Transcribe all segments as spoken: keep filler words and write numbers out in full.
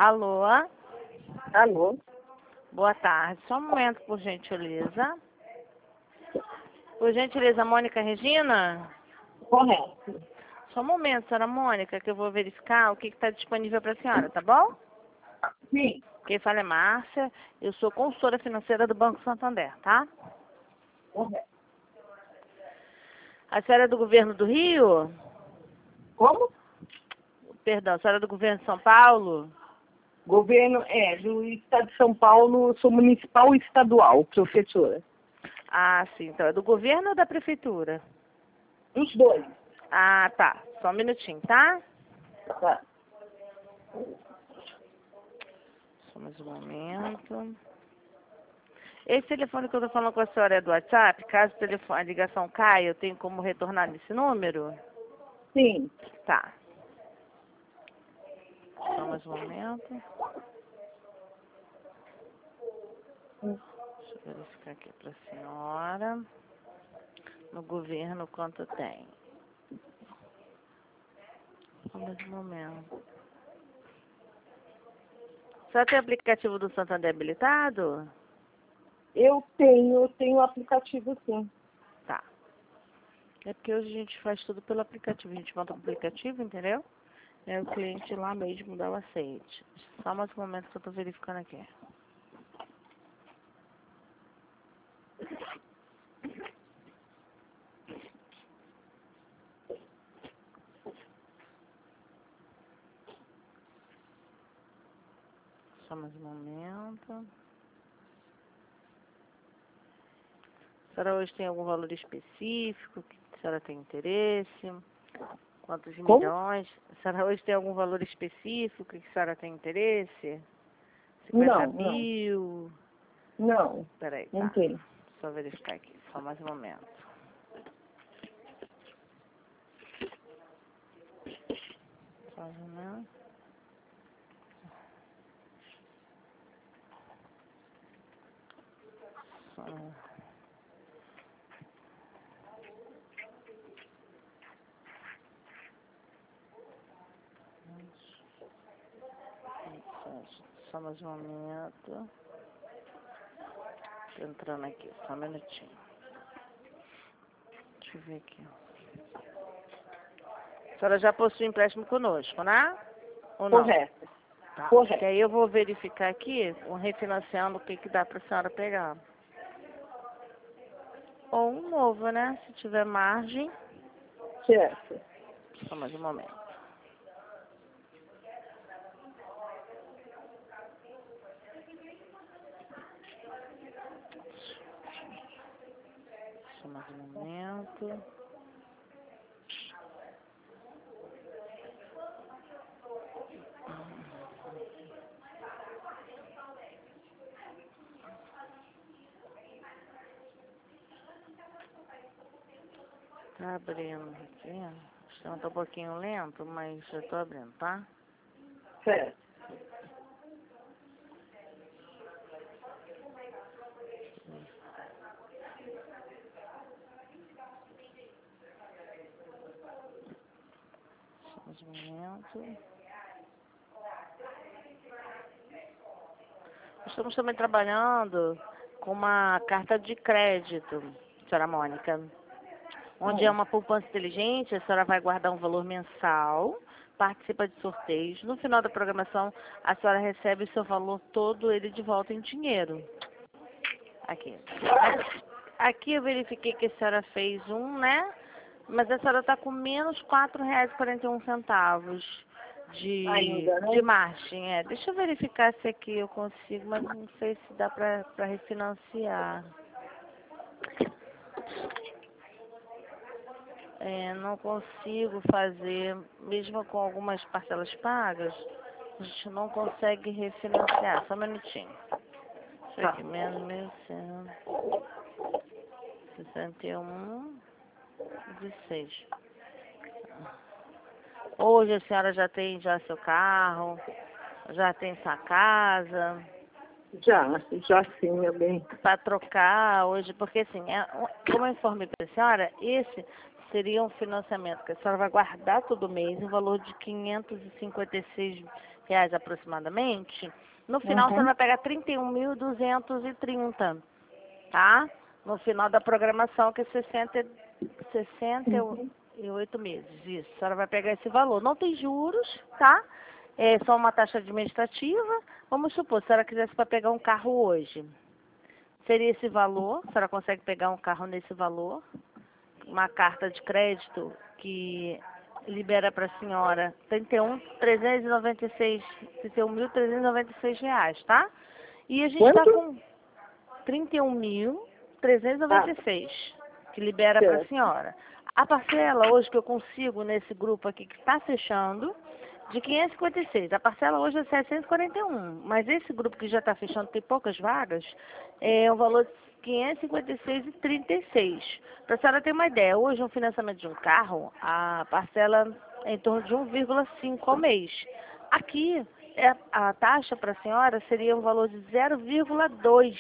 Alô? Alô? Boa tarde. Só um momento, por gentileza. Por gentileza, Mônica Regina? Correto. Só um momento, senhora Mônica, que eu vou verificar o que está disponível para a senhora, tá bom? Sim. Quem fala é Márcia. Eu sou consultora financeira do Banco Santander, tá? Correto. A senhora é do governo do Rio? Como? Perdão, a senhora é do governo de São Paulo? Governo, é, do Estado de São Paulo, sou municipal e estadual, professora. Ah, sim. Então, é do governo ou da prefeitura? Os dois. Ah, tá. Só um minutinho, tá? Tá. Só mais um momento. Esse telefone que eu tô falando com a senhora é do WhatsApp? Caso o telefone, a ligação caia, eu tenho como retornar nesse número? Sim. Tá. Só mais um momento. Deixa eu verificar aqui para a senhora. No governo, quanto tem? Só mais um momento. Só tem aplicativo do Santander habilitado? Eu tenho, eu tenho o aplicativo, sim. Tá. É porque hoje a gente faz tudo pelo aplicativo. A gente monta o aplicativo, entendeu? É o cliente lá mesmo dá o aceite. Só mais um momento que eu tô verificando aqui. Só mais um momento. A senhora hoje tem algum valor específico que a senhora tem interesse? Quantos Como? milhões? A senhora hoje tem algum valor específico que a senhora tem interesse? cinquenta Não, não. mil? Não, Peraí, não tá. tem. Só verificar aqui, só mais um momento. Só um momento. Só... Só mais um momento. Tô entrando aqui, só um minutinho. Deixa eu ver aqui. A senhora já possui empréstimo conosco, né? Ou não? Correto. Tá. Correto. Que aí eu vou verificar aqui, o refinanciando, o que que dá pra senhora pegar. Ou um novo, né? Se tiver margem. Certo. Só mais um momento. Só mais um momento. Tá abrindo aqui. Acho que não tá um pouquinho lento, mas já tô abrindo, tá? Certo. Só mais um momento. Estamos também trabalhando com uma carta de crédito, senhora Mônica, onde é Hum. uma poupança inteligente. A senhora vai guardar um valor mensal, participa de sorteios. No final da programação, a senhora recebe o seu valor todo, ele de volta em dinheiro. Aqui. Aqui eu verifiquei que a senhora fez um, né? Mas a senhora está com menos quatro reais e quarenta e um centavos de, Ainda, né? de margem. É, deixa eu verificar se aqui eu consigo, mas não sei se dá para refinanciar. É, não consigo fazer, mesmo com algumas parcelas pagas, a gente não consegue refinanciar. Só um minutinho. Deixa eu Tá. aqui, menos mil cento e sessenta e um, dezesseis. Hoje a senhora já tem já seu carro, já tem sua casa Já, já sim, meu bem. para trocar hoje, porque assim, é, como eu informei para a senhora, esse seria um financiamento que a senhora vai guardar todo mês, um valor de quinhentos e cinquenta e seis reais aproximadamente. No final, a senhora Uhum. vai pegar trinta e um mil duzentos e trinta, tá? No final da programação, que é sessenta, sessenta Uhum. e oito meses. Isso, a senhora vai pegar esse valor. Não tem juros, tá? É só uma taxa administrativa. Vamos supor, se a senhora quisesse para pegar um carro hoje, seria esse valor. A senhora consegue pegar um carro nesse valor. Uma carta de crédito que libera para a senhora trinta e um mil trezentos e noventa e seis, trinta e um mil trezentos e noventa e seis reais, tá? E a gente está Quanto? com trinta e um mil trezentos e Ah, noventa e seis, que libera para a certo. senhora. A parcela hoje que eu consigo nesse grupo aqui que está fechando, de quinhentos e cinquenta e seis. A parcela hoje é setecentos e quarenta e um, mas esse grupo que já está fechando, tem poucas vagas, é o valor de quinhentos e cinquenta e seis e trinta e seis. Para a senhora ter uma ideia, hoje um financiamento de um carro, a parcela é em torno de um vírgula cinco ao mês. Aqui, é, a taxa para a senhora seria um valor de zero vírgula dois,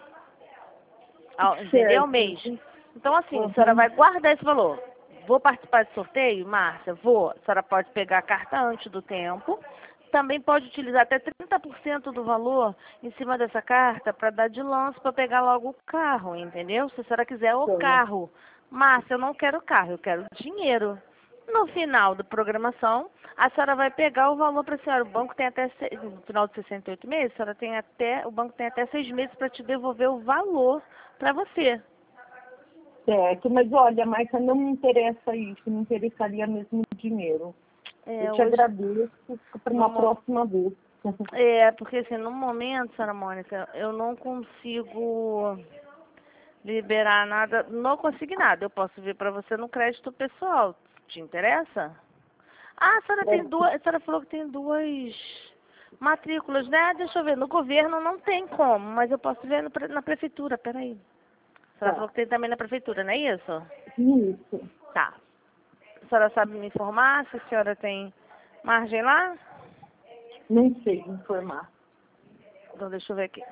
ao- entendeu? Ao Certo. mês. Então, assim, a senhora Uhum. vai guardar esse valor. Vou participar de sorteio, Márcia? Vou. A senhora pode pegar a carta antes do tempo. Também pode utilizar até trinta por cento do valor em cima dessa carta para dar de lance para pegar logo o carro, entendeu? Se a senhora quiser o Certo. carro. Márcia, eu não quero carro, eu quero dinheiro. No final da programação, a senhora vai pegar o valor para a senhora. O banco tem até, se- no final de sessenta e oito meses, a senhora tem até, o banco tem até seis meses para te devolver o valor para você. Certo. Mas olha, Márcia, não me interessa isso, me interessaria mesmo o dinheiro. Eu É, te hoje, agradeço para no, uma mo- próxima vez. é, porque assim, no momento, senhora Mônica, eu não consigo liberar nada, não consigo nada. Eu posso vir para você no crédito pessoal. Te interessa? Ah, a senhora tem duas, a senhora falou que tem duas matrículas, né? Deixa eu ver, no governo não tem como, mas eu posso ver no pre- na prefeitura, peraí. A senhora falou Tá. que tem também na prefeitura, não é isso? Isso. Tá. A senhora sabe me informar se a senhora tem margem lá? Não sei informar. Então deixa eu ver aqui.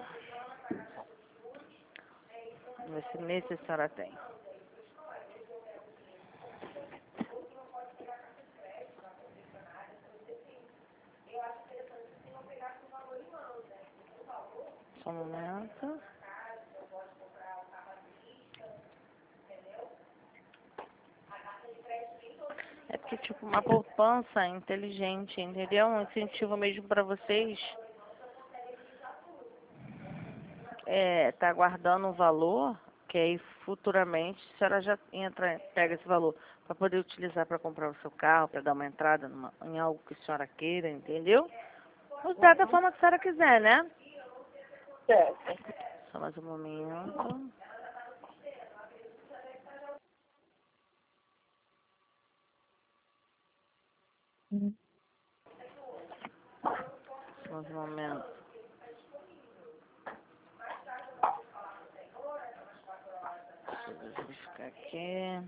Vamos ver se nesse a senhora tem. Só um momento. É porque, tipo, uma poupança inteligente, entendeu? Um incentivo mesmo para vocês. É, tá guardando um valor, que aí futuramente a senhora já entra, pega esse valor para poder utilizar para comprar o seu carro, para dar uma entrada numa, em algo que a senhora queira, entendeu? Usar da forma que a senhora quiser, né? Certo. Só mais um momento. Só mais um momento. Deixa eu verificar aqui.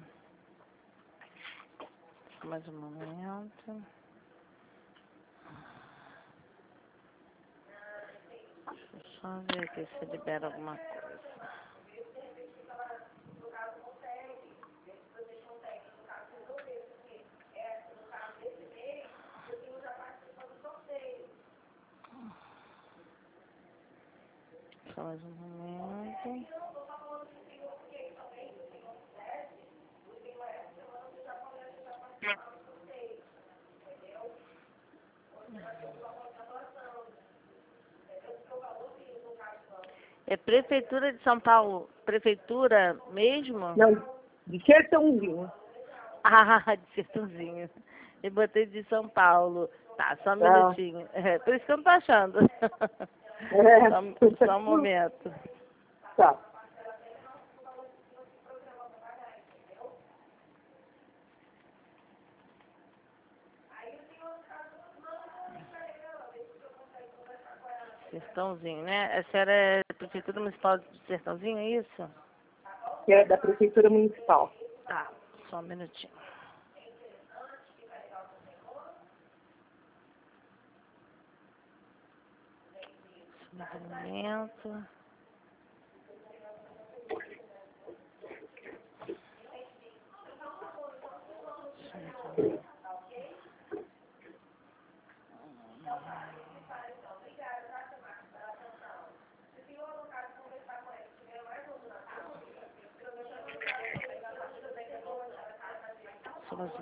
Só mais um momento. Deixa eu só ver aqui se libera alguma coisa. Só mais um momento. É Prefeitura de São Paulo? Prefeitura mesmo? Não, de Sertãozinho. Ah, de Sertãozinho. Eu botei de São Paulo. Tá, só um Tá. minutinho. É, por isso que eu não tô achando. Só, só um É. momento. Tá. Sertãozinho, né? A senhora é Prefeitura Municipal de Sertãozinho, é isso? Que é da Prefeitura Municipal. Tá, só um minutinho. Só mais um momento.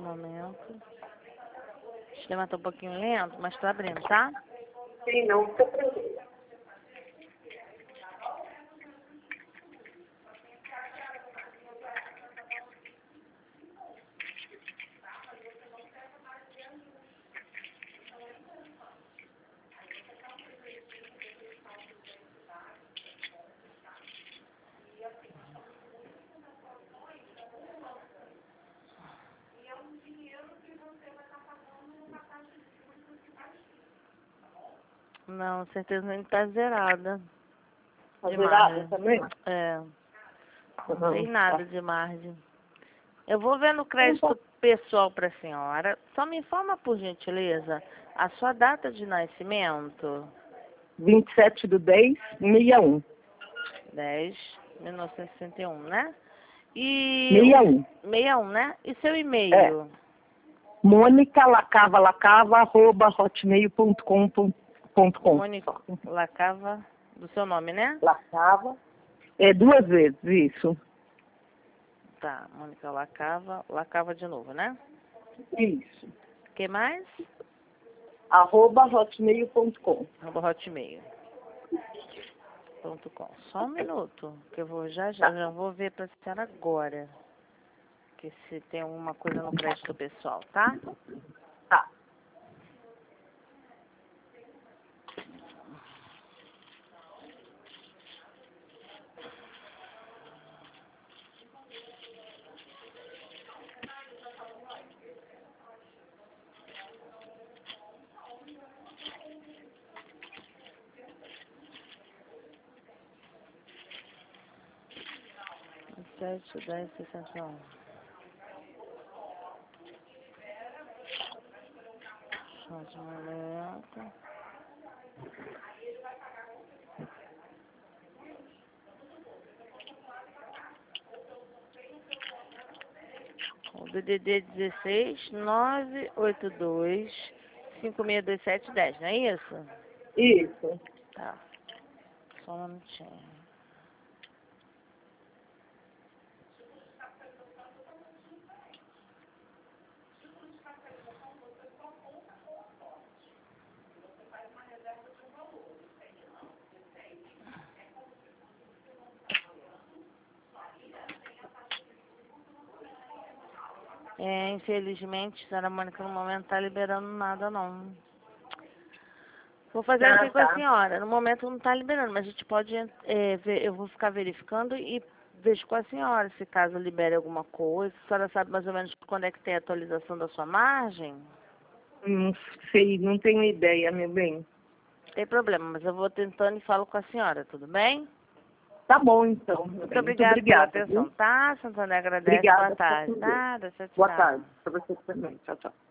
Um momento. O sistema tá um pouquinho lento, mas tá abrindo, tá? Sim, não fica tranquila. Não, certeza não tá zerada. Tá De zerada margem. também? É, não Uhum, tem nada tá. de margem. Eu vou ver no crédito pessoal para a senhora. Só me informa, por gentileza, a sua data de nascimento. vinte e sete do dez, sessenta e um. dez de mil novecentos e sessenta e um, né? E... sessenta e um. sessenta e um, né? E seu É. e-mail? Mônica Lacava Lacava, arroba hotmail ponto com ponto com. Mônica Lacava, do seu nome, né? Lacava. É duas vezes, isso. Tá, Mônica Lacava, Lacava de novo, né? Isso. O que mais? Arroba hotmail ponto com. Arroba hotmail. Ponto com. Só um minuto, que eu vou já, já, já vou ver pra senhora agora. Que se tem alguma coisa no crédito pessoal, tá? Tá. sete, dez, sessenta e um. Só de momento. O D D D dezesseis, nove oito dois, cinco seis dois sete dez, não é isso? Isso. Tá. Só um minutinho. É, infelizmente, a senhora Mônica no momento não tá liberando nada, não. Vou fazer Ah, assim com a tá. senhora. No momento não tá liberando, mas a gente pode, é, ver, eu vou ficar verificando e vejo com a senhora se caso libere alguma coisa. A senhora sabe mais ou menos quando é que tem a atualização da sua margem? Não sei, não tenho ideia, meu bem. Tem problema, mas eu vou tentando e falo com a senhora, tudo bem? Tá bom, então. Meu Muito bem. Muito obrigada pela obrigada, atenção, viu? tá? Santana agradece. Boa Obrigada. Fica tarde. com Deus. Nada, tchau, Boa tchau. tarde. Para você também. Tchau, tchau.